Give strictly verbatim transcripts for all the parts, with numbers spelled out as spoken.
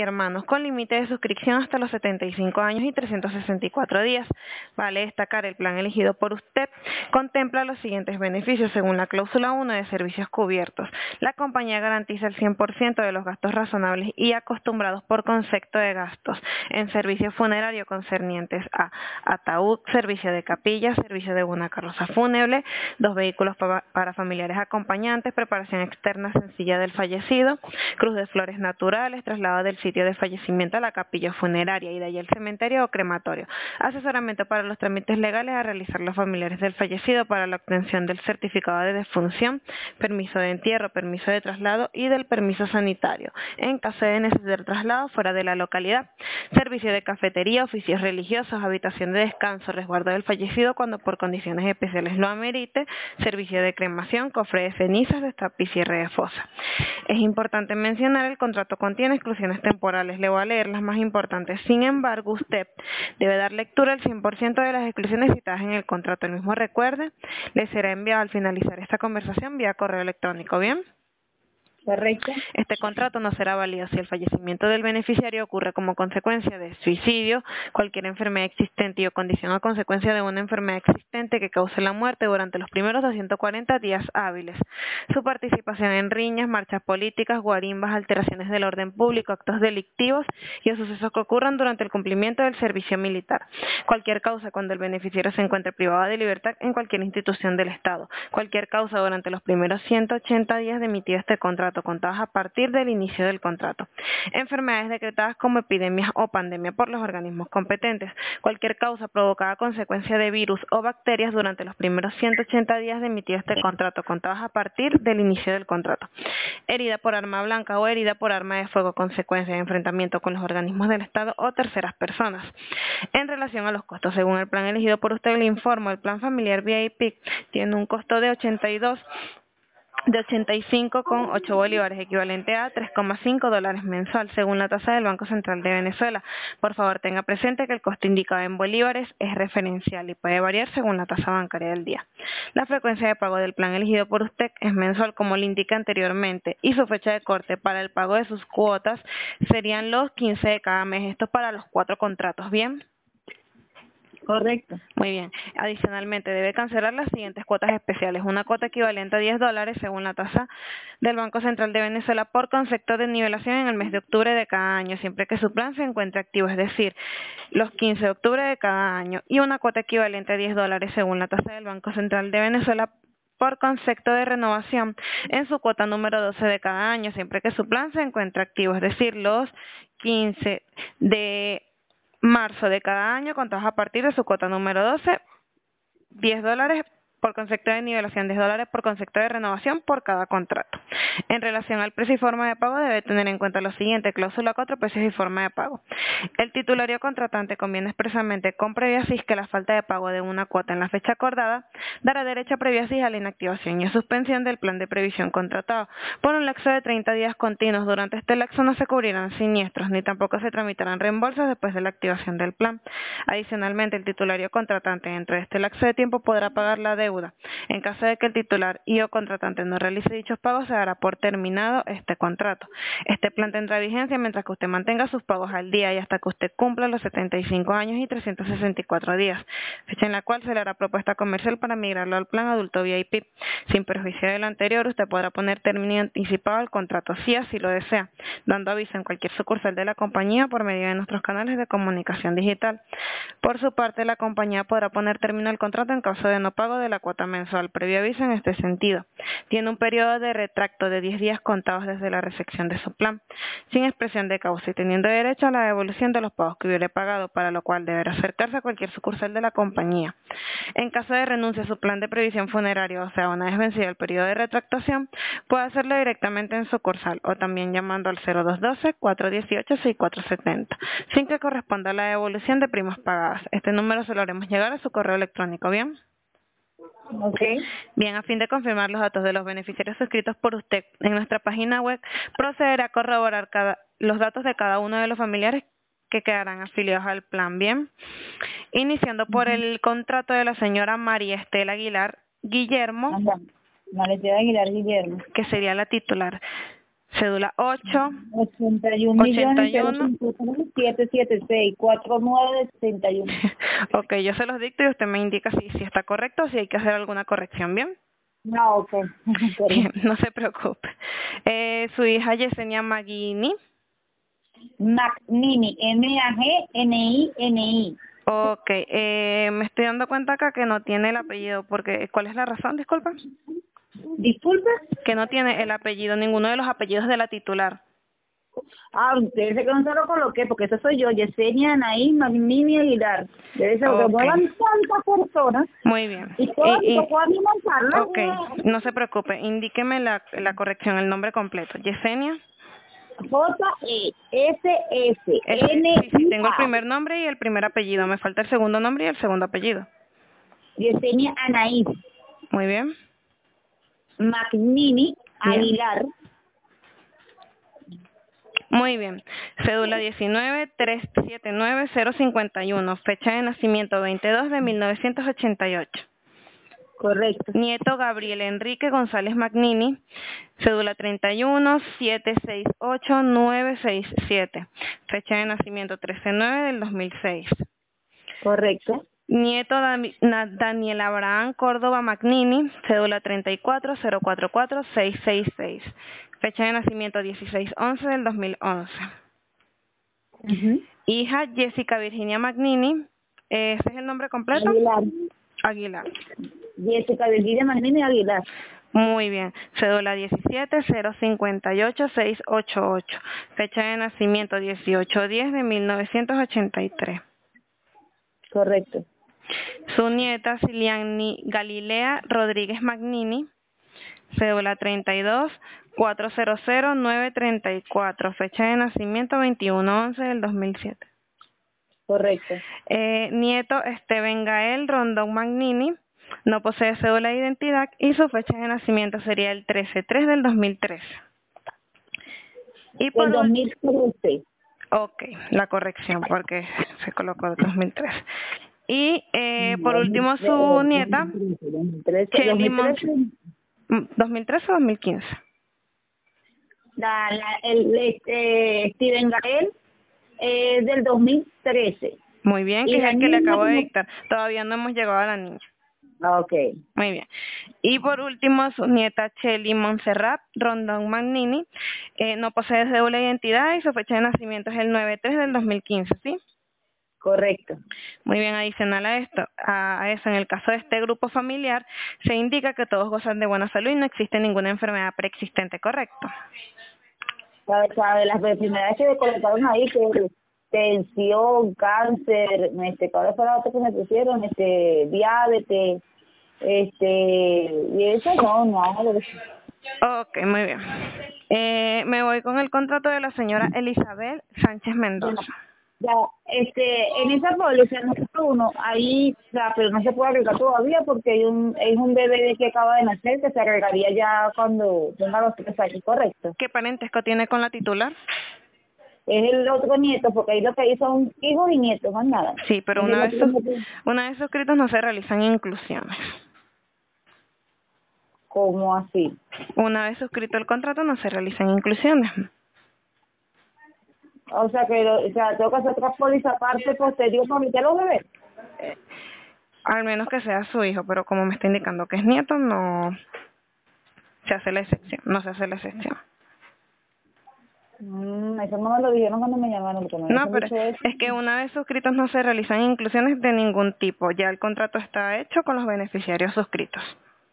Hermanos, con límite de suscripción hasta los setenta y cinco años y trescientos sesenta y cuatro días. Vale destacar, el plan elegido por usted contempla los siguientes beneficios según la cláusula uno de servicios cubiertos. La compañía garantiza el cien por ciento de los gastos razonables y acostumbrados por concepto de gastos en servicio funerario concernientes a ataúd, servicio de capilla, servicio de una carroza fúnebre, dos vehículos pa para familiares acompañantes, preparación externa sencilla del fallecido, cruz de flores naturales, traslado del sitio de fallecimiento a la capilla funeraria y de allí al cementerio o crematorio, asesoramiento para los trámites legales a realizar los familiares del fallecido para la obtención del certificado de defunción, permiso de entierro, permiso de traslado y del permiso sanitario, en caso de necesitar traslado fuera de la localidad, servicio de cafetería, oficios religiosos, habitación de descanso, resguardo del fallecido cuando por condiciones especiales lo amerite, servicio de cremación, cofre de cenizas, destape y cierre de fosa. Es importante mencionar, el contrato contiene exclusiones temporales. Le voy a leer las más importantes. Sin embargo, usted debe dar lectura al cien por ciento de las exclusiones citadas en el contrato. El mismo, recuerde, le será enviado al finalizar esta conversación vía correo electrónico. ¿Bien? Correcto. Este contrato no será válido si el fallecimiento del beneficiario ocurre como consecuencia de suicidio, cualquier enfermedad existente y o condición a consecuencia de una enfermedad existente que cause la muerte durante los primeros doscientos cuarenta días hábiles. Su participación en riñas, marchas políticas, guarimbas, alteraciones del orden público, actos delictivos y o sucesos que ocurran durante el cumplimiento del servicio militar. Cualquier causa cuando el beneficiario se encuentre privado de libertad en cualquier institución del Estado. Cualquier causa durante los primeros ciento ochenta días de emitido este contrato, contados a partir del inicio del contrato. Enfermedades decretadas como epidemias o pandemia por los organismos competentes. Cualquier causa provocada a consecuencia de virus o bacterias durante los primeros ciento ochenta días de emitido este contrato, contados a partir del inicio del contrato. Herida por arma blanca o herida por arma de fuego, consecuencia de enfrentamiento con los organismos del Estado o terceras personas. En relación a los costos, según el plan elegido por usted, le informo, el plan familiar V I P tiene un costo de ochenta y dos de ochenta y cinco con ocho bolívares, equivalente a tres coma cinco dólares mensual, según la tasa del Banco Central de Venezuela. Por favor, tenga presente que el costo indicado en bolívares es referencial y puede variar según la tasa bancaria del día. La frecuencia de pago del plan elegido por usted es mensual, como le indica anteriormente, y su fecha de corte para el pago de sus cuotas serían los quince de cada mes. Esto para los cuatro contratos, ¿bien? Correcto. Muy bien. Adicionalmente, debe cancelar las siguientes cuotas especiales. Una cuota equivalente a diez dólares según la tasa del Banco Central de Venezuela por concepto de nivelación en el mes de octubre de cada año, siempre que su plan se encuentre activo, es decir, los quince de octubre de cada año. Y una cuota equivalente a diez dólares según la tasa del Banco Central de Venezuela por concepto de renovación en su cuota número doce de cada año, siempre que su plan se encuentre activo, es decir, los quince de marzo de cada año, contados a partir de su cuota número doce, diez dólares por concepto de nivelación, diez dólares por concepto de renovación por cada contrato. En relación al precio y forma de pago, debe tener en cuenta lo siguiente: cláusula cuatro, precios y forma de pago. El titulario contratante conviene expresamente con previa C I S que la falta de pago de una cuota en la fecha acordada dará derecho a previa C I S a la inactivación y a suspensión del plan de previsión contratado por un lapso de treinta días continuos. Durante este lapso no se cubrirán siniestros ni tampoco se tramitarán reembolsos después de la activación del plan. Adicionalmente, el titulario contratante dentro de este lapso de tiempo podrá pagar la deuda. En caso de que el titular y o contratante no realice dichos pagos, se dará por terminado este contrato. Este plan tendrá vigencia mientras que usted mantenga sus pagos al día y hasta que usted cumpla los setenta y cinco años y trescientos sesenta y cuatro días, fecha en la cual se le hará propuesta comercial para migrarlo al plan adulto V I P. Sin perjuicio de lo anterior, usted podrá poner término anticipado al contrato si así lo desea, dando aviso en cualquier sucursal de la compañía por medio de nuestros canales de comunicación digital. Por su parte, la compañía podrá poner término al contrato en caso de no pago de la cuota mensual. Previo aviso en este sentido. Tiene un periodo de retracto de diez días contados desde la recepción de su plan, sin expresión de causa y teniendo derecho a la devolución de los pagos que hubiere pagado, para lo cual deberá acercarse a cualquier sucursal de la compañía. En caso de renuncia a su plan de previsión funeraria, o sea, una vez vencido el periodo de retractación, puede hacerlo directamente en sucursal o también llamando al cero dos uno dos, cuatro uno ocho, seis cuatro siete cero, sin que corresponda a la devolución de primas pagadas. Este número se lo haremos llegar a su correo electrónico, ¿bien? Okay. Bien, a fin de confirmar los datos de los beneficiarios suscritos por usted en nuestra página web, procederá a corroborar cada, los datos de cada uno de los familiares que quedarán afiliados al plan. Bien, iniciando por Uh-huh. el contrato de la señora María Estela Aguilar Guillermo, Ajá. María Estela Aguilar Guillermo, que sería la titular. Cédula ocho. ochenta y un millones, ochenta y uno. siete siete seis, cuatro nueve sesenta y uno. Ok, yo se los dicto y usted me indica si, si está correcto o si hay que hacer alguna corrección, ¿bien? No, ok. Bien, no se preocupe. Eh, su hija Yesenia Magnini. Magnini, M A G N I N I. Ok, eh, me estoy dando cuenta acá que no tiene el apellido, porque ¿cuál es la razón, disculpa? Disculpe. Que no tiene el apellido, ninguno de los apellidos de la titular. Ah, debe ser que no se lo coloqué, porque eso soy yo, Yesenia Anaí Magnini Aguilar. Debe ser que Ok, muevan tantas personas muy bien. y todas Y, y y, que puedan alimentarlas. ok, no se preocupe, indíqueme la, la corrección, el nombre completo. Yesenia. J E S S Ese, N sí, sí, I tengo el A. primer nombre y el primer apellido. Me falta el segundo nombre y el segundo apellido. Yesenia Anaí Muy bien. Magnini Bien. Aguilar. Muy bien. Cédula diecinueve tres siete nueve cero cincuenta y uno. Fecha de nacimiento veintidós de mil novecientos ochenta y ocho. Correcto. Nieto Gabriel Enrique González Magnini. Cédula treinta y uno siete seis ocho nueve seis siete. Fecha de nacimiento trece nueve del dos mil seis. Correcto. Nieto Dami- Na- Daniel Abraham Córdoba Magnini, cédula treinta y cuatro cero cuatro cuatro seis seis seis. Fecha de nacimiento dieciséis once del dos mil once. Uh-huh. Hija Jessica Virginia Magnini, ¿ese es el nombre completo? Aguilar. Aguilar. Jessica Virginia Magnini Aguilar. Muy bien. Cédula diecisiete cero cincuenta y ocho seis ocho ocho. Fecha de nacimiento dieciocho diez de mil novecientos ochenta y tres. Correcto. Su nieta Ciliani Galilea Rodríguez Magnini, cédula treinta y dos cuatrocientos nueve treinta y cuatro, fecha de nacimiento veintiuno once del dos mil siete. Correcto. Eh, nieto Esteban Gael Rondón Magnini, no posee cédula de identidad y su fecha de nacimiento sería el trece tres del dos mil trece. Y por El dos ul- mil trece. Ok, la corrección porque se colocó el dos mil tres. Y eh, por último su nieta Chelly Mon- ¿dos mil trece o dos mil quince? La, la, el, este, Steven Gael es del dos mil trece. Muy bien, que Y es la el que le niña acabo de como... dictar. Todavía no hemos llegado a la niña. Ah, ok. Muy bien. Y por último, su nieta Chelly Montserrat Rondón Magnini, eh, no posee cédula de identidad y su fecha de nacimiento es el nueve tres del dos mil quince, ¿sí? Correcto. Muy bien, adicional a esto, a, a eso, en el caso de este grupo familiar, se indica que todos gozan de buena salud y no existe ninguna enfermedad preexistente, ¿correcto? ¿Sabe, sabe? Las enfermedades que me colocaron ahí, que tensión, cáncer, este, ¿cuál fue la otra que me pusieron? Este, diabetes, este, y eso no, no. Ok, muy bien. Eh, me voy con el contrato de la señora Elizabeth Sánchez Mendoza. Ya, este, en esa póliza número uno, ahí, o sea, pero no se puede agregar todavía porque hay un, es un bebé que acaba de nacer que se agregaría ya cuando tenga los tres años, correcto. ¿Qué parentesco tiene con la titular? Es el otro nieto, porque ahí lo que hay son hijos y nietos, más nada. Sí, pero Es una el vez, otro sus, nieto. una vez suscritos no se realizan inclusiones. ¿Cómo así? Una vez suscrito el contrato no se realizan inclusiones. O sea, que lo, o sea, tengo que hacer otra póliza aparte posterior para meter a los bebés. Eh, al menos que sea su hijo, pero como me está indicando que es nieto, no se hace la excepción, no se hace la excepción. Mm, eso no me lo dijeron cuando me llamaron, porque me No, habían pero dicho eso. es que una vez suscritos no se realizan inclusiones de ningún tipo. Ya el contrato está hecho con los beneficiarios suscritos.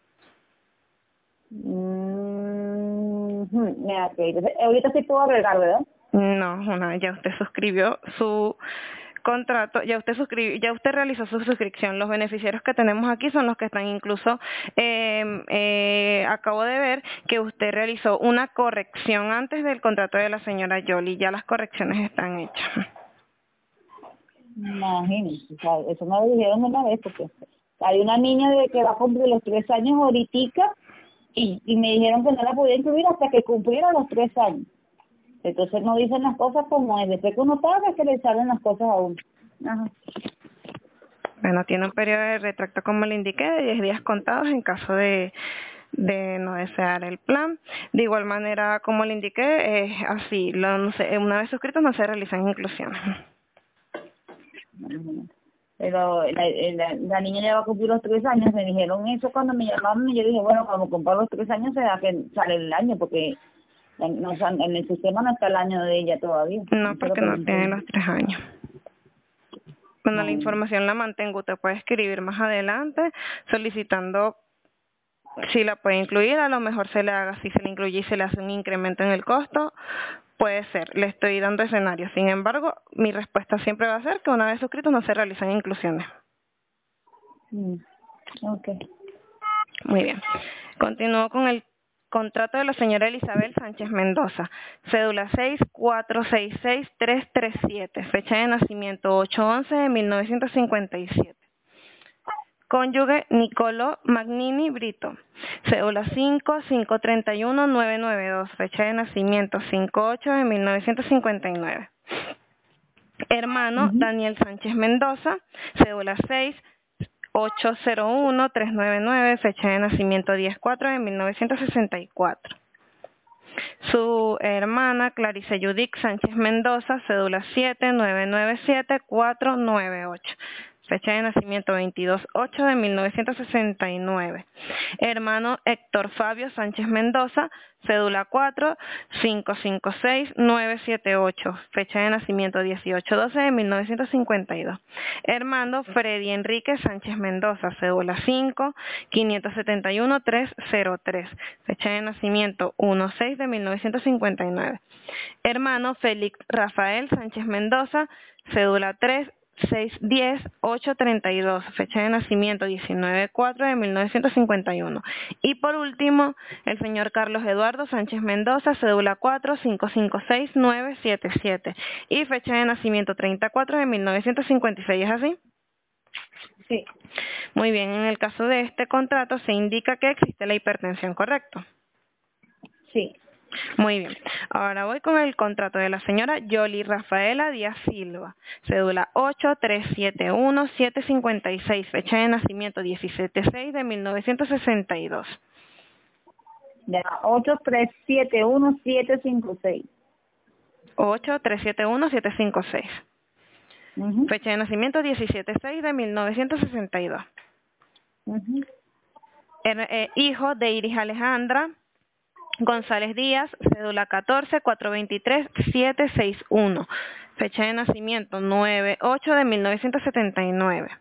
Mm, hmm, mira, ok, entonces, ahorita sí puedo agregar, ¿verdad? No, una vez ya usted suscribió su contrato, ya usted suscribió, ya usted realizó su suscripción. Los beneficiarios que tenemos aquí son los que están incluso, eh, eh, acabo de ver que usted realizó una corrección antes del contrato de la señora Yoli. Ya las correcciones están hechas. Imagínense, o sea, eso me lo dijeron una vez, porque hay una niña de que va a cumplir los tres años ahorita y, y me dijeron que no la podía incluir hasta que cumpliera los tres años. Entonces no dicen las cosas como es, después que uno paga es que le salen las cosas a uno. Ajá. Bueno, tiene un periodo de retracto, como le indiqué, de diez días contados en caso de, de no desear el plan. De igual manera, como le indiqué, es así, lo, no sé, una vez suscritos no se realizan inclusiones. Pero la, la, la niña ya va a cumplir los tres años, me dijeron eso cuando me llamaron y yo dije, bueno, cuando cumpla los tres años será que sale el año, porque no, en el sistema no está el año de ella todavía. No, porque no tiene los tres años. Bueno, la información la mantengo. Usted puede escribir más adelante solicitando si la puede incluir. A lo mejor se le haga, si se le incluye y se le hace un incremento en el costo, puede ser. Le estoy dando escenarios. Sin embargo, mi respuesta siempre va a ser que una vez suscritos no se realizan inclusiones. Mm. Ok. Muy bien. Continúo con el contrato de la señora Elizabeth Sánchez Mendoza, cédula seis cuatro seis seis tres tres siete, fecha de nacimiento ocho once de mil novecientos cincuenta y siete. Cónyuge Nicolò Magnini Brito, cédula cinco cinco tres uno nueve nueve dos, fecha de nacimiento cinco ocho de mil novecientos cincuenta y nueve. Hermano uh-huh. Daniel Sánchez Mendoza, cédula seis ocho cero uno tres nueve nueve, fecha de nacimiento diez cuatro de mil novecientos sesenta y cuatro. Su hermana Clarice Judith Sánchez Mendoza, cédula siete nueve nueve siete cuatro nueve ocho, fecha de nacimiento veintidós ocho de mil novecientos sesenta y nueve. Hermano Héctor Fabio Sánchez Mendoza, cédula cuatro cinco cinco seis nueve siete ocho, fecha de nacimiento dieciocho doce de mil novecientos cincuenta y dos. Hermano Freddy Enrique Sánchez Mendoza, cédula cinco quinientos setenta y uno tres cero tres, fecha de nacimiento uno seis de mil novecientos cincuenta y nueve. Hermano Félix Rafael Sánchez Mendoza, cédula tres seis diez ocho treinta y dos, fecha de nacimiento diecinueve cuatro de mil novecientos cincuenta y uno. Y por último, el señor Carlos Eduardo Sánchez Mendoza, cédula cuatro cinco cinco seis nueve siete siete y fecha de nacimiento treinta y cuatro de mil novecientos cincuenta y seis. ¿Es así? Sí. Muy bien, en el caso de este contrato se indica que existe la hipertensión, ¿correcto? Sí. Muy bien. Ahora voy con el contrato de la señora Yoli Rafaela Díaz Silva, cédula ocho tres siete uno siete cinco seis, fecha de nacimiento diecisiete seis de mil novecientos sesenta y dos. Ya, ocho tres siete uno siete cinco seis. ocho tres siete uno siete cinco seis. Uh-huh. Fecha de nacimiento diecisiete seis de mil novecientos sesenta y dos. Uh-huh. Er, eh, hijo de Iris Alejandra González Díaz, cédula catorce cuatro veintitrés siete sesenta y uno, fecha de nacimiento nueve ocho de mil novecientos setenta y nueve.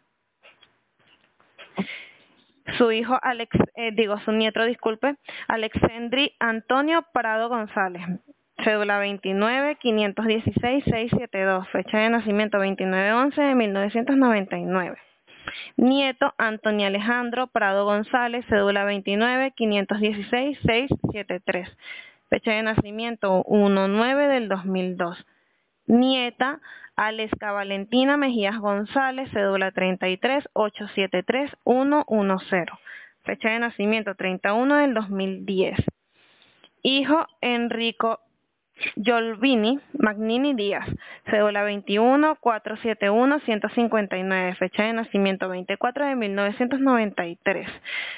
Su hijo, Alex, eh, digo, su nieto, disculpe, Alexandri Antonio Prado González, cédula veintinueve quinientos dieciséis seiscientos setenta y dos, fecha de nacimiento veintinueve once de mil novecientos noventa y nueve. Nieto, Antonio Alejandro Prado González, cédula veintinueve quinientos dieciséis seiscientos setenta y tres, fecha de nacimiento uno nueve del dos mil dos. Nieta, Aleska Valentina Mejías González, cédula treinta y tres ochocientos setenta y tres ciento diez, fecha de nacimiento treinta y uno del dos mil diez. Hijo, Enrico Yolvini Magnini Díaz, cédula veintiuno cuatrocientos setenta y uno ciento cincuenta y nueve, fecha de nacimiento veinticuatro de mil novecientos noventa y tres.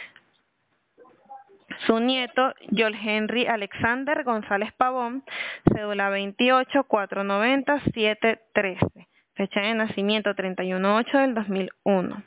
Su nieto, Joel Henry Alexander González Pavón, cédula veintiocho cuatrocientos noventa setecientos trece, fecha de nacimiento treinta y uno ocho del dos mil uno.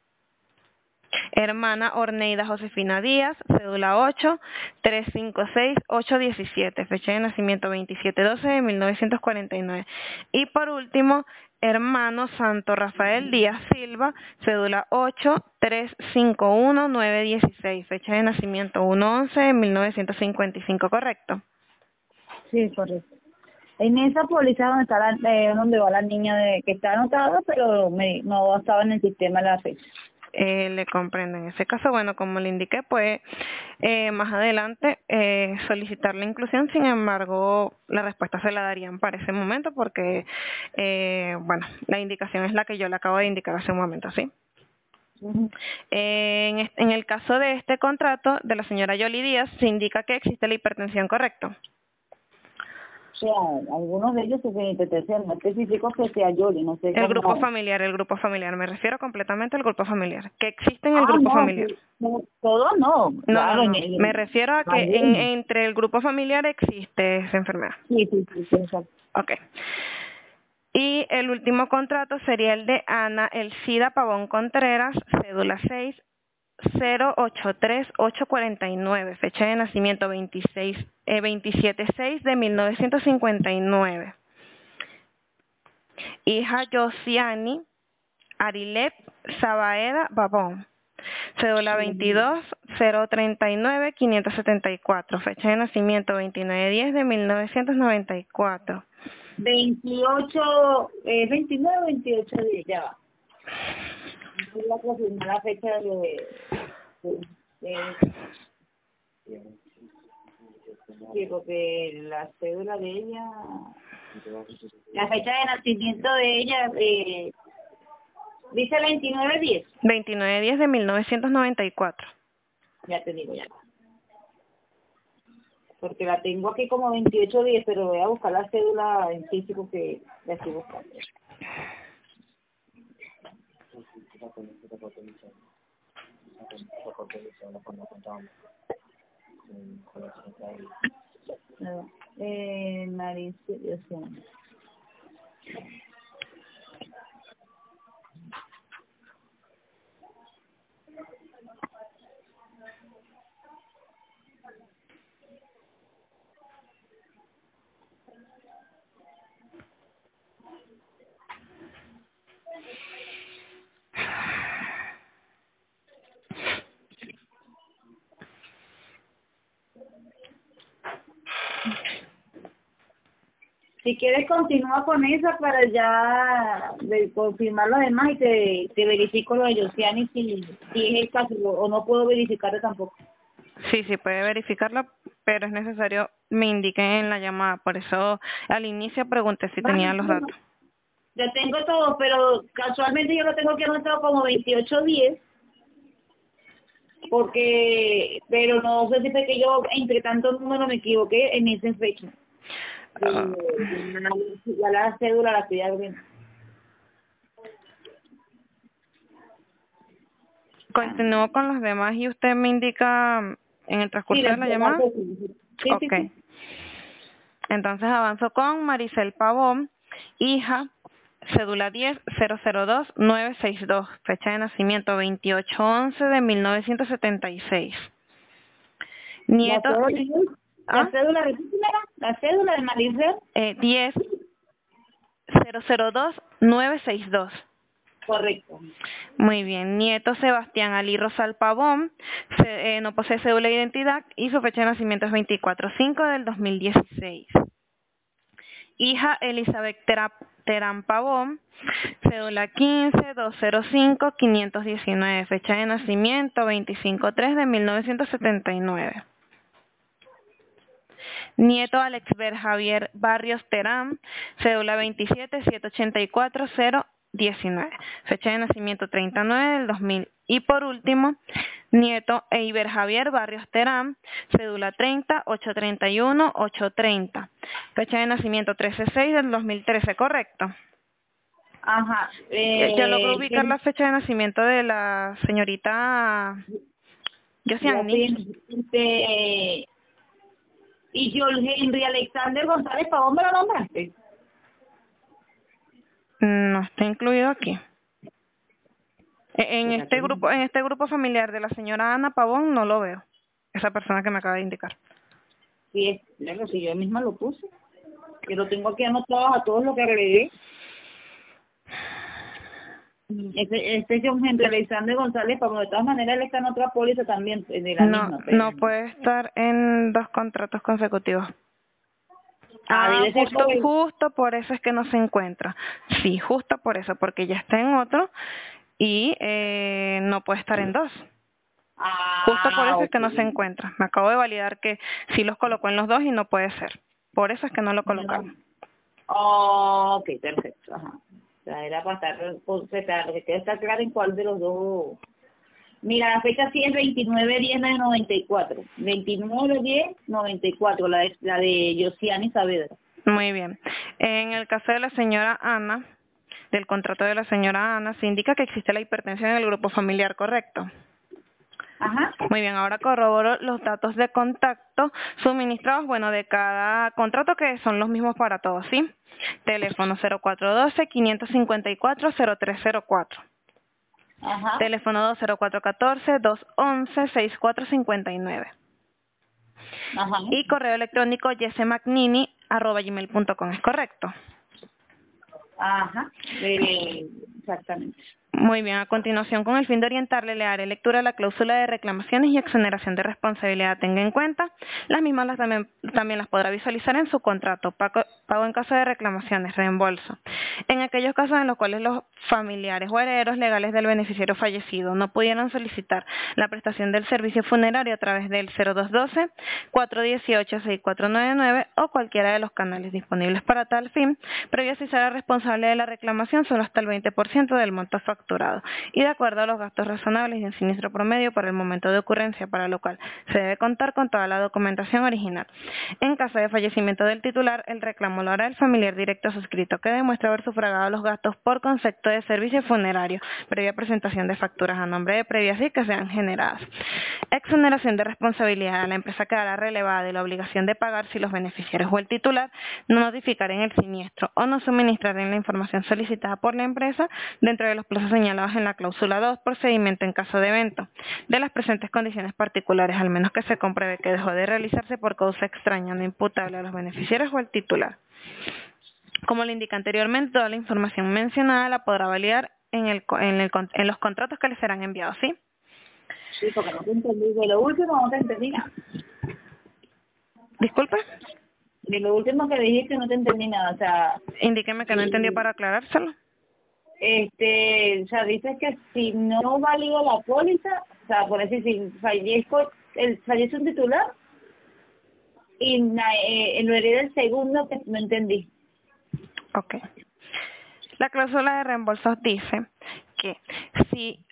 Hermana Orneida Josefina Díaz, cédula ocho trescientos cincuenta y seis ochocientos diecisiete, fecha de nacimiento veintisiete doce de mil novecientos cuarenta y nueve. Y por último, hermano Santo Rafael Díaz Silva, cédula ocho trescientos cincuenta y uno novecientos dieciséis, fecha de nacimiento uno once de mil novecientos cincuenta y cinco, ¿correcto? Sí, correcto. En esa póliza donde está la, eh, donde va la niña de, que está anotada, pero me, no estaba en el sistema la fecha. Eh, le comprendo. En ese caso, bueno, como le indiqué, pues eh, más adelante eh, solicitar la inclusión. Sin embargo, la respuesta se la darían para ese momento porque, eh, bueno, la indicación es la que yo le acabo de indicar hace un momento, ¿sí? Uh-huh. eh, en, este, en el caso de este contrato de la señora Yoli Díaz, se indica que existe la hipertensión, ¿correcto? sea, algunos de ellos sufren hipertensión, no específicos que sea yo, no sé El cómo. grupo familiar, el grupo familiar. Me refiero completamente al grupo familiar. Que existe en el Ah, grupo no, familiar. sí, no, todo no, No, claro, no, en no. el, Me refiero a que en, algunos. entre el grupo familiar existe esa enfermedad. Sí, sí, sí, sí, exacto. Ok. Y el último contrato sería el de Ana Elcida Pavón Contreras, cédula seis cero ocho tres ocho cuatro nueve, fecha de nacimiento veintiséis, eh, veintisiete seis de mil novecientos cincuenta y nueve. Hija Josiani Arilet Sabaeda Babón, cédula veintidós cero treinta y nueve quinientos setenta y cuatro, fecha de nacimiento veintinueve diez de mil novecientos noventa y cuatro. veintiocho, eh, veintinueve, veintiocho días, ya va. Voy a confirmar la fecha de, de, de- sí, porque la cédula de ella, la fecha de nacimiento de ella, eh, dice veintinueve diez, veintinueve diez de mil novecientos noventa y cuatro. ya te digo ya. Porque la tengo aquí como veintiocho diez, pero voy a buscar la cédula en físico que la estoy buscando. No, eh, Maricel, Dios mío. Si quieres continúa con esa para ya de confirmar lo demás y te, te verifico lo de Josiani si, si es el caso o no puedo verificarlo tampoco. Sí, sí, puede verificarlo, pero es necesario me indiquen en la llamada. Por eso al inicio pregunté si tenía Vale, los bueno, datos. ya tengo todo, pero casualmente yo lo tengo que anotado como veintiocho diez, porque, pero no sé si fue que yo entre tantos números me equivoqué en esa fecha. Ah, Eh, ya la cédula la estoy abriendo. continúo con los demás y usted me indica mm, en el Sí, transcurso la, de la la, llamada. sí, sí, Ok. sí. Entonces avanzo con Maricel Pavón, hija, cédula diez cero cero dos nueve seis dos, fecha de nacimiento veintiocho once de mil novecientos setenta y seis. La Nieto, cédula, la ¿ah? cédula de la cédula de Maricel, Eh, diez cero cero dos nueve seis dos. correcto. Muy bien. Nieto Sebastián Ali Rosal Pavón, se- eh, no posee cédula de identidad y su fecha de nacimiento es veinticuatro cinco del dos mil dieciséis. Hija Elizabeth Tera- Terán Pavón, cédula quince dos cero cinco quinientos diecinueve, fecha de nacimiento veinticinco tres de mil novecientos setenta y nueve. Nieto Alexber Javier Barrios Terán, cédula veintisiete siete ochenta y cuatro cero diecinueve, fecha de nacimiento treinta y nueve del dos mil. Y por último, nieto Eiber Javier Barrios Terán, cédula treinta ocho treinta y uno ocho treinta, fecha de nacimiento trece seis del dos mil trece, ¿correcto? Ajá. Eh, Ya logro Eh, ubicar que- la fecha de nacimiento de la señorita ya Josiani. estoy en- este, y yo, Henry Alexander González Pavón, ¿me lo nombraste? No está incluido aquí. E- En este Fíjate. grupo, en este grupo familiar de la señora Ana Pavón no lo veo. Esa persona que me acaba de indicar. Sí, es, claro, si yo misma lo puse. Que lo tengo aquí anotado a todos los que agregué. Este, este es un Henry Alexander González Pavón. De todas maneras, él está en otra póliza también, eh, de la No, misma. Pero, no puede estar en dos contratos consecutivos. ah, Ah, debe ser justo, por el... justo por eso es que no se encuentra. Sí, justo por eso, porque ya está en otro y eh, no puede estar en dos. Justo por Ah, eso es ok. que no se encuentra. Me acabo de validar que sí los colocó en los dos y no puede ser. Por eso es que no lo colocamos. Oh, ok, perfecto. Ajá. O sea, era para estar, pues, o sea, lo que quiero estar claro en cuál de los dos. Mira, la fecha sí es veintinueve diez noventa y cuatro. veintinueve diez noventa y cuatro, la de, la de Josiani Saavedra. Muy bien. En el caso de la señora Ana, del contrato de la señora Ana, se indica que existe la hipertensión en el grupo familiar, ¿correcto? Ajá. Muy bien, ahora corroboro los datos de contacto suministrados, bueno, de cada contrato, que son los mismos para todos, ¿sí? Teléfono cero cuatro uno dos, cinco cinco cuatro, cero tres cero cuatro. Ajá. Teléfono dos cero cuatro uno cuatro, dos once, sesenta y cuatro cincuenta y nueve. Ajá. Y correo electrónico yesemagnini arroba gmail punto com, ¿es correcto? Ajá. Eh, exactamente. Muy bien, a continuación, con el fin de orientarle, le haré lectura a la cláusula de reclamaciones y exoneración de responsabilidad. Tenga en cuenta, las mismas las también, también las podrá visualizar en su contrato. Pago, pago en caso de reclamaciones, reembolso. En aquellos casos en los cuales los familiares o herederos legales del beneficiario fallecido no pudieron solicitar la prestación del servicio funerario a través del cero dos uno dos, cuatro uno ocho, seis cuatro nueve nueve o cualquiera de los canales disponibles para tal fin, previo si será responsable de la reclamación solo hasta el veinte por ciento del monto facturado y de acuerdo a los gastos razonables y un siniestro promedio para el momento de ocurrencia, para lo cual se debe contar con toda la documentación original. En caso de fallecimiento del titular, el reclamo lo hará el familiar directo suscrito, que demuestra haber sufragado los gastos por concepto de servicio funerario, previa presentación de facturas a nombre de previas y que sean generadas. Exoneración de responsabilidad. A la empresa quedará relevada de la obligación de pagar si los beneficiarios o el titular no notificaren el siniestro o no suministraren la información solicitada por la empresa dentro de los plazos señalados en la cláusula dos, procedimiento en caso de evento, de las presentes condiciones particulares, al menos que se compruebe que dejó de realizarse por causa extraña no imputable a los beneficiarios o al titular. Como le indica anteriormente, toda la información mencionada la podrá validar en, el, en, el, en los contratos que le serán enviados, ¿sí? Sí, porque no te entendí. De lo último no te entendí nada. Disculpe. De lo último que dijiste no te entendí nada. O sea, Indíqueme que no entendió para aclarárselo. este, o sea, dices que si no valido la póliza, o sea, por decir, si fallezco, el, fallece un titular y na- eh, lo hereda el segundo, que no entendí. Ok. La cláusula de reembolsos dice que si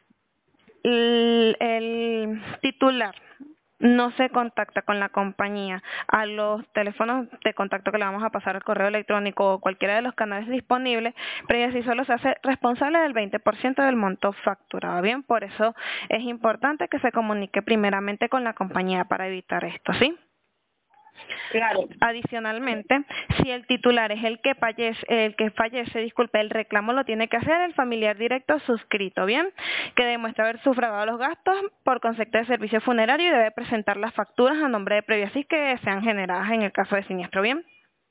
el, el titular no se contacta con la compañía a los teléfonos de contacto que le vamos a pasar al correo electrónico o cualquiera de los canales disponibles, pero así solo se hace responsable del veinte por ciento del monto facturado. Bien, por eso es importante que se comunique primeramente con la compañía para evitar esto, ¿sí? Claro. Adicionalmente, si el titular es el que fallece, el que fallece, disculpe, el reclamo lo tiene que hacer el familiar directo suscrito, ¿bien? Que demuestra haber sufragado los gastos por concepto de servicio funerario y debe presentar las facturas a nombre de Previasis que sean generadas en el caso de siniestro, ¿bien?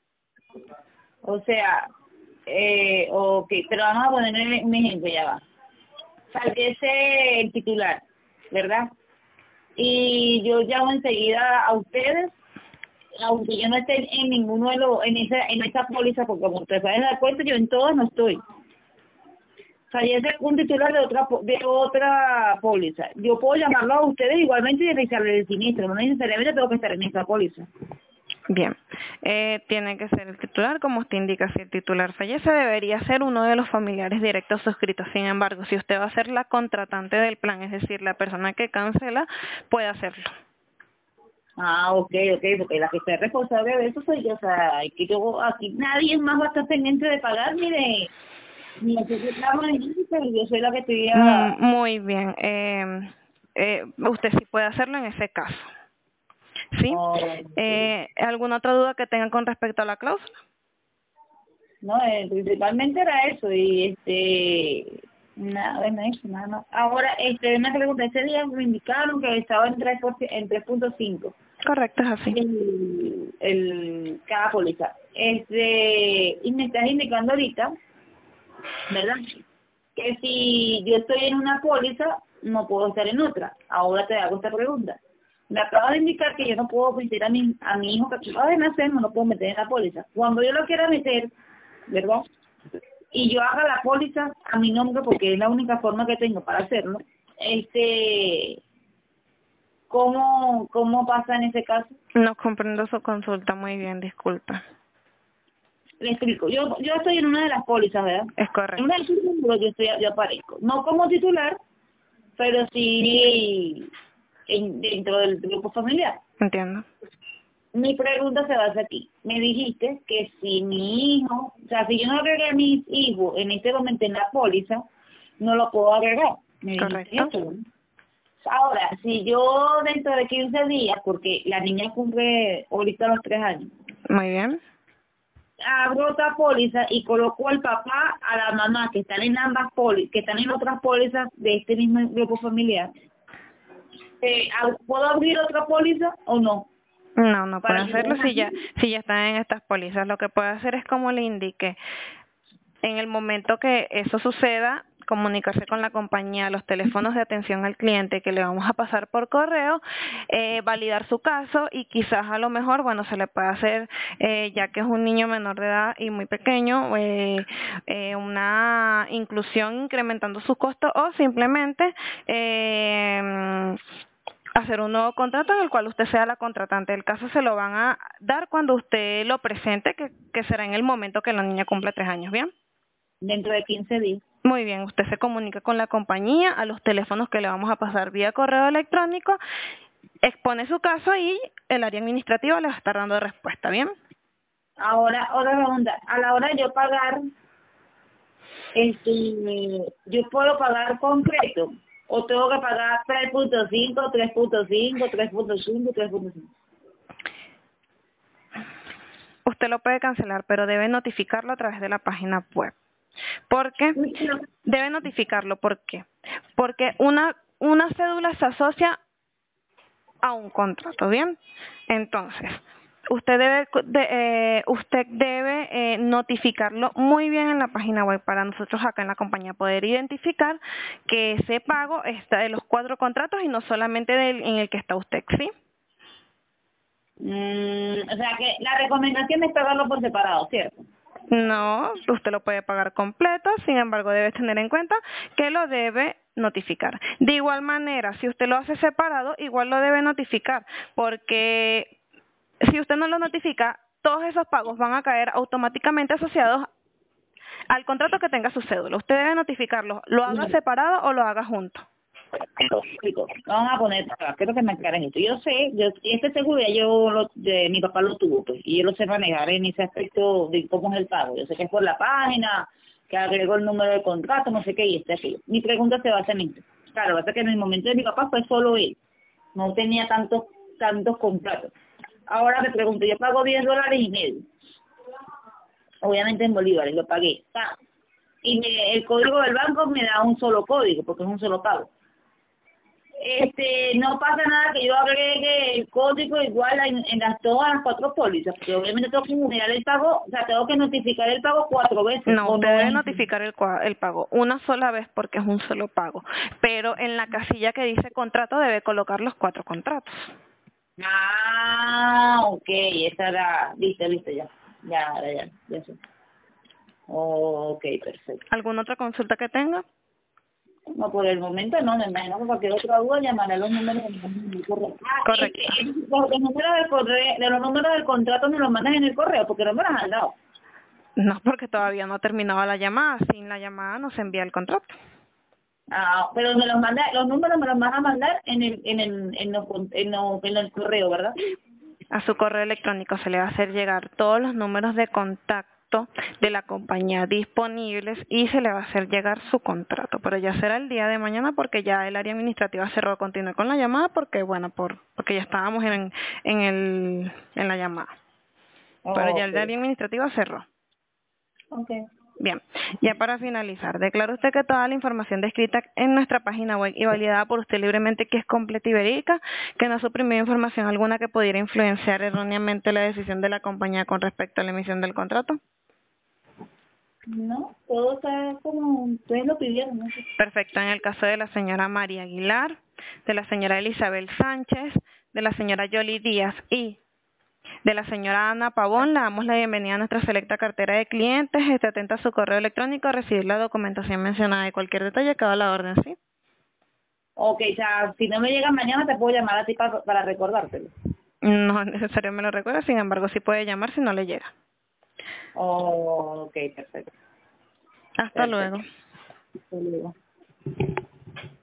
O sea, eh, ok, pero vamos a poner un ejemplo, ya va. Fallece el titular, ¿verdad? Y yo llamo enseguida a ustedes, aunque yo no esté en ninguno de los, en esa, en esa póliza, porque como ustedes pueden dar cuenta, yo en todas no estoy. Fallece un titular de otra po- de otra póliza. Yo puedo llamarlo a ustedes igualmente y realizarle el siniestro, no necesariamente tengo que estar en esa póliza. Bien, eh, tiene que ser el titular, como usted indica. Si el titular fallece, debería ser uno de los familiares directos suscritos. Sin embargo, si usted va a ser la contratante del plan, es decir, la persona que cancela, puede hacerlo. Ah, ok, ok, porque la que está responsable de eso soy yo, o sea, que yo, aquí nadie más va a estar pendiente de pagar ni de, ni de hacer reclamo ni nada, pero yo soy la que estoy a... Mm, muy bien, eh, eh, usted sí puede hacerlo en ese caso. ¿Sí? Oh, Eh, ¿Alguna otra duda que tengan con respecto a la cláusula? no, eh, principalmente era eso, y este, nada, bueno, eso, nada más. Ahora, este, una pregunta, ese día me indicaron que estaba en tres por ciento, en tres punto cinco. Correcto, es así. El, el, cada póliza. Este, y me estás indicando ahorita, ¿verdad? Que si yo estoy en una póliza, no puedo estar en otra. Ahora te hago esta pregunta. Me acaba de indicar que yo no puedo meter a mi, a mi hijo que acaba de nacer, no lo puedo meter en la póliza. Cuando yo lo quiera meter, ¿verdad? Y yo haga la póliza a mi nombre, porque es la única forma que tengo para hacerlo, este, ¿cómo, cómo pasa en ese caso? No comprendo su consulta muy bien, disculpa. Le explico. Yo yo estoy en una de las pólizas, ¿verdad? Es En correcto. una de las pólizas yo, estoy, yo aparezco. No como titular, pero sí en, dentro del grupo familiar. Entiendo. Mi pregunta se basa aquí. me dijiste que si mi hijo, o sea, si yo no agregué a mis hijos en este momento en la póliza, no lo puedo agregar. Me dijiste Correcto. eso, ¿no? Ahora, si yo dentro de quince días, porque la niña cumple ahorita los tres años, Muy bien. abro otra póliza y coloco al papá, a la mamá, que están en ambas pólizas, que están en otras pólizas de este mismo grupo familiar, eh, ¿puedo abrir otra póliza o no? No, no puede Para que hacerlo vean si ya, aquí. si ya están en estas pólizas. Lo que puede hacer es como le indique. En el momento que eso suceda, comunicarse con la compañía, los teléfonos de atención al cliente que le vamos a pasar por correo, eh, validar su caso y quizás a lo mejor, bueno, se le puede hacer, eh, ya que es un niño menor de edad y muy pequeño, eh, eh, una inclusión incrementando sus costos o simplemente eh, hacer un nuevo contrato en el cual usted sea la contratante. El caso se lo van a dar cuando usted lo presente, que, que será en el momento que la niña cumpla tres años, ¿bien? Dentro de quince días. Muy bien, usted se comunica con la compañía a los teléfonos que le vamos a pasar vía correo electrónico, expone su caso y el área administrativa le va a estar dando respuesta, ¿bien? Ahora, otra pregunta. A la hora de yo pagar, este, yo puedo pagar completo o tengo que pagar tres punto cinco, tres punto cinco, tres punto cinco, tres punto cinco. Usted lo puede cancelar, pero debe notificarlo a través de la página web. ¿Por qué? Debe notificarlo, ¿por qué? Porque una, una cédula se asocia a un contrato, ¿bien? Entonces, usted debe de, eh, usted debe eh, notificarlo muy bien en la página web para nosotros acá en la compañía poder identificar que ese pago está de los cuatro contratos y no solamente del en el que está usted, ¿sí? Mm, o sea que la recomendación es pagarlo por separado, ¿cierto? No, usted lo puede pagar completo, sin embargo debe tener en cuenta que lo debe notificar. De igual manera, si usted lo hace separado, igual lo debe notificar, porque si usted no lo notifica, todos esos pagos van a caer automáticamente asociados al contrato que tenga su cédula. Usted debe notificarlo, lo haga separado o lo haga junto. Lógico. Vamos a poner, creo que me aclaren esto. Yo sé, yo este seguro ya yo, lo, de, mi papá lo tuvo, pues, y yo lo sé manejar en ese aspecto de cómo es el pago. Yo sé que es por la página, que agregó el número de contrato, no sé qué, y este aquello. Mi pregunta se basa en esto. Claro, basta que en el momento de mi papá fue solo él. No tenía tantos, tantos contratos. Ahora me pregunto, yo pago diez dólares y medio. Obviamente en bolívares, lo pagué. Ah, y me, el código del banco me da un solo código, porque es un solo pago. Este, no pasa nada que yo agregue el código igual en, en las todas las cuatro pólizas, porque obviamente tengo que generar el pago, o sea, tengo que notificar el pago cuatro veces. No, ¿O usted no debe es? notificar el, cua- el pago una sola vez porque es un solo pago, pero en la casilla que dice contrato debe colocar los cuatro contratos. Ah, ok, esa era, viste, viste, ya, ya, ya, ya, ya sé. Ok, perfecto. ¿Alguna otra consulta que tenga? No, por el momento no, me imagino que cualquier otra duda llamaré a los números del correo. Ah, Correcto. este, los, los números del correo, de los números del contrato me los mandan en el correo, porque no me los han dado. No, porque todavía no ha terminado la llamada. Sin la llamada no se envía el contrato. Ah, pero me los manda, los números me los van a mandar en el, en el, en los, en los, en el correo, ¿verdad? A su correo electrónico se le va a hacer llegar todos los números de contacto de la compañía disponibles y se le va a hacer llegar su contrato. Pero ya será el día de mañana porque ya el área administrativa cerró. Continúe con la llamada porque, bueno, por porque ya estábamos en, en, el, en la llamada. Pero Oh, ya el okay. área administrativa cerró. Okay. Bien, ya para finalizar, declara usted que toda la información descrita en nuestra página web y validada por usted libremente que es completa y verídica, que no ha suprimido información alguna que pudiera influenciar erróneamente la decisión de la compañía con respecto a la emisión del contrato. No, todo está como ustedes lo pidieron, ¿no? Perfecto, en el caso de la señora María Aguilar, de la señora Elizabeth Sánchez, de la señora Yoli Díaz y de la señora Ana Pavón, le damos la bienvenida a nuestra selecta cartera de clientes. Esté atenta a su correo electrónico a recibir la documentación mencionada y cualquier detalle queda a la orden, ¿sí? Ok, o sea, si no me llega mañana te puedo llamar a ti para, para recordártelo. No es necesario me lo recuerda, sin embargo sí puede llamar si no le llega. Oh, ok, perfecto. Hasta luego. Perfecto. Hasta luego.